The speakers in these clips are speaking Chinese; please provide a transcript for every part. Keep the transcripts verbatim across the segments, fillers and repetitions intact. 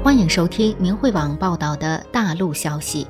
欢迎收听明慧网报道的大陆消息。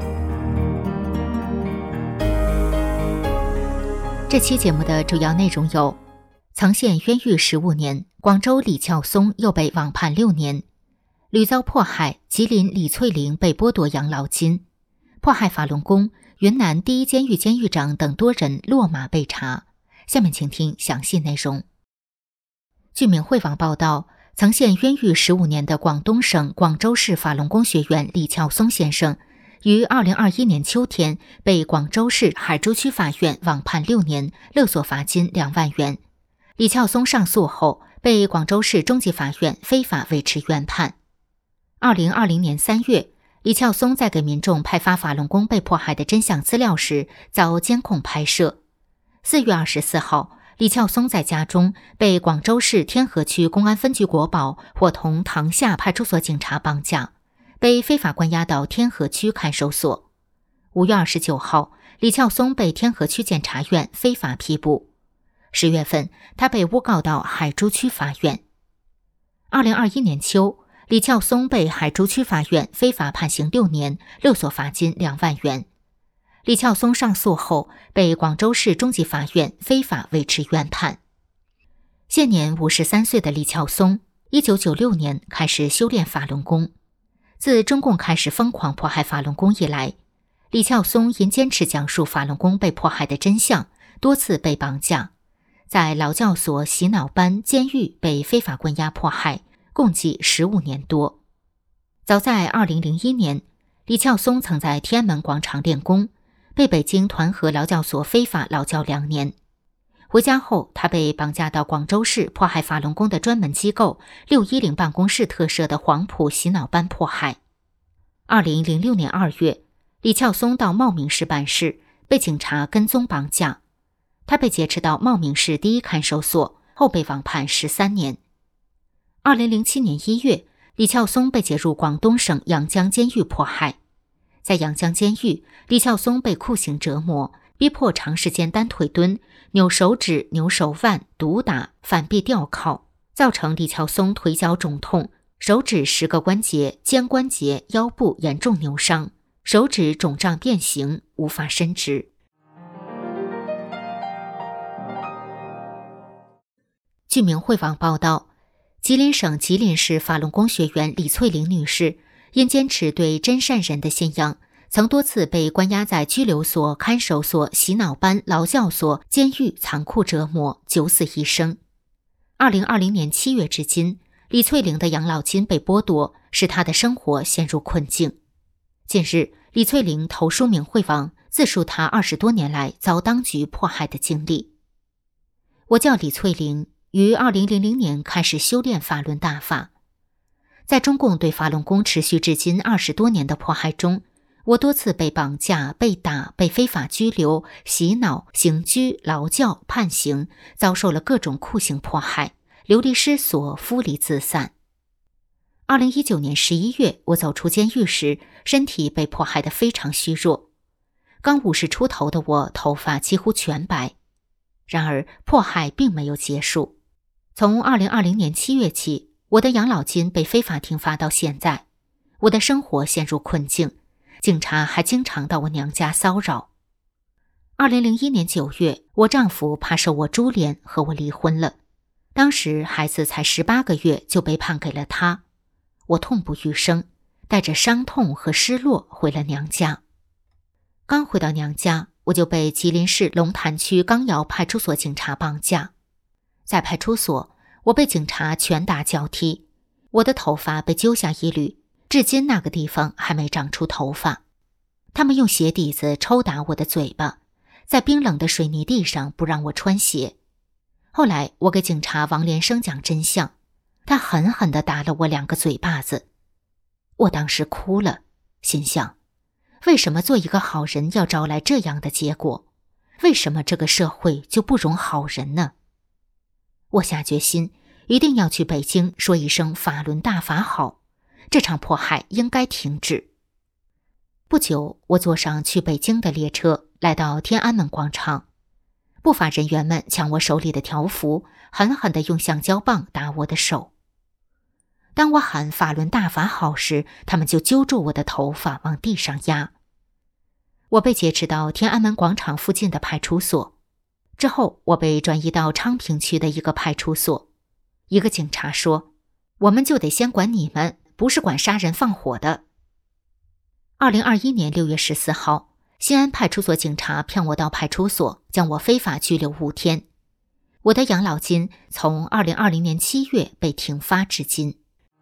这期节目的主要内容有：曾陷冤狱十五年，广州李撬松又被网判六年；屡遭迫害，吉林李翠玲被剥夺养老金；迫害法轮功，云南第一监狱监狱长等多人落马被查。下面请听详细内容。据明慧网报道，曾陷冤狱十五年的广东省广州市法轮功学员李撬松先生，于二零二一年秋天被广州市海珠区法院网判六年，勒索罚金两万元。李撬松上诉后，被广州市中级法院非法维持原判。二零二零年三月，李撬松在给民众派发法轮功被迫害的真相资料时，遭监控拍摄。四月二十四号，李撬松在家中被广州市天河区公安分局国保伙同塘厦派出所警察绑架，被非法关押到天河区看守所。五月二十九号，李撬松被天河区检察院非法批捕。十月份，他被诬告到海珠区法院。二零二一年秋，李撬松被海珠区法院非法判刑六年，勒索罚金两万元。李撬松上诉后，被广州市中级法院非法维持原判。现年五十三岁的李撬松，一九九六年开始修炼法轮功。自中共开始疯狂迫害法轮功以来，李撬松因坚持讲述法轮功被迫害的真相，多次被绑架，在劳教所、洗脑班、监狱被非法关押迫害，共计十五年多。早在二零零一年，李撬松曾在天安门广场练功，被北京团河劳教所非法劳教两年。回家后，他被绑架到广州市迫害法轮功的专门机构六一零办公室特设的黄埔洗脑班迫害。二零零六年二月，李撬松到茂名市办事，被警察跟踪绑架。他被劫持到茂名市第一看守所，后被网判十三年。二零零七年一月，李撬松被解入广东省阳江监狱迫害。在阳江监狱，李撬松被酷刑折磨，逼迫长时间单腿蹲、扭手指、扭手腕、毒打、反臂吊铐，造成李撬松腿脚肿痛，手指十个关节、肩关节、腰部严重扭伤，手指肿胀变形，无法伸直。据明慧网报道，吉林省吉林市法轮功学员李翠玲女士因坚持对真善人的信仰，曾多次被关押在拘留所、看守所、洗脑班、劳教所、监狱残酷折磨，九死一生。二零二零年七月至今，李翠玲的养老金被剥夺，使她的生活陷入困境。近日，李翠玲投书明慧网，自述她二十多年来遭当局迫害的经历。我叫李翠玲，于二零零零年开始修炼法轮大法。在中共对法轮功持续至今二十多年的迫害中，我多次被绑架、被打、被非法拘留、洗脑、刑拘、劳教、判刑，遭受了各种酷刑迫害，流离失所，夫离子散。二零一九年十一月，我走出监狱时，身体被迫害得非常虚弱。刚五十出头的我，头发几乎全白。然而，迫害并没有结束。从二零二零年七月起，我的养老金被非法停发到现在，我的生活陷入困境，警察还经常到我娘家骚扰。二零零一年九月，我丈夫怕受我株连，和我离婚了。当时孩子才十八个月，就被判给了他。我痛不欲生，带着伤痛和失落回了娘家。刚回到娘家，我就被吉林市龙潭区钢窑派出所警察绑架。在派出所，我被警察拳打脚踢，我的头发被揪下一缕，至今那个地方还没长出头发。他们用鞋底子抽打我的嘴巴，在冰冷的水泥地上不让我穿鞋。后来我给警察王连生讲真相，他狠狠地打了我两个嘴巴子。我当时哭了，心想，为什么做一个好人要招来这样的结果？为什么这个社会就不容好人呢？我下决心一定要去北京说一声法轮大法好，这场迫害应该停止。不久，我坐上去北京的列车，来到天安门广场。不法人员们抢我手里的条幅，狠狠地用橡胶棒打我的手。 当我喊法轮大法好时，他们就揪住我的头发往地上压。我被劫持到天安门广场附近的派出所，之后我被转移到昌平区的一个派出所。一个警察说，我们就得先管你们，不是管杀人放火的。二零二一年六月十四号，西安派出所警察骗我到派出所，将我非法拘留五天。我的养老金从二零二零年七月被停发至今。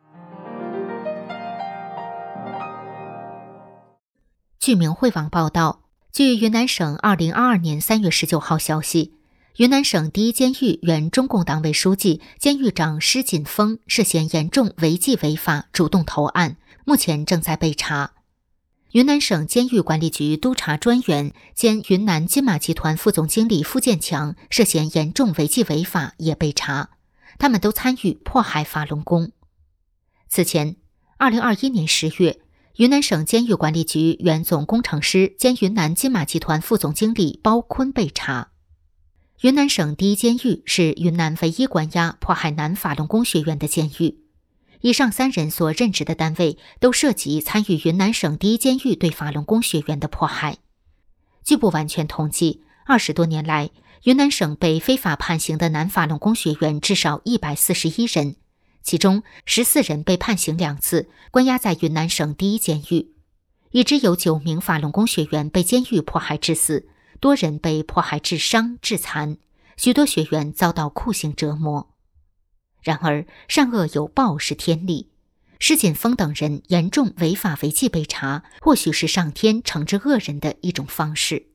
据明汇网报道，据云南省二零二二年三月十九号消息，云南省第一监狱原中共党委书记、监狱长施锦峰涉嫌严重违纪违法主动投案，目前正在被查。云南省监狱管理局督察专员兼云南金马集团副总经理付建强涉嫌严重违纪违法也被查，他们都参与迫害法轮功。此前，二零二一年十月，云南省监狱管理局原总工程师兼云南金马集团副总经理包坤被查。云南省第一监狱是云南唯一关押迫害南法轮功学员的监狱。以上三人所任职的单位都涉及参与云南省第一监狱对法轮功学员的迫害。据不完全统计，二十多年来，云南省被非法判刑的南法轮功学员至少一百四十一人，其中十四人被判刑两次，关押在云南省第一监狱。已知有九名法轮功学员被监狱迫害致死，多人被迫害致伤致残，许多学员遭到酷刑折磨。然而，善恶有报是天理，施锦峰等人严重违法违纪被查，或许是上天惩治恶人的一种方式。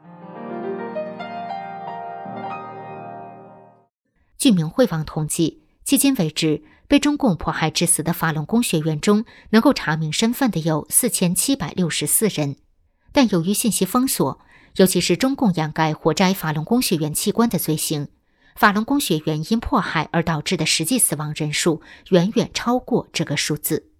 据明汇网统计，迄今为止，被中共迫害致死的法轮功学员中，能够查明身份的有四千七百六十四人，但由于信息封锁，尤其是中共掩盖活摘法轮功学员器官的罪行，法轮功学员因迫害而导致的实际死亡人数远远超过这个数字。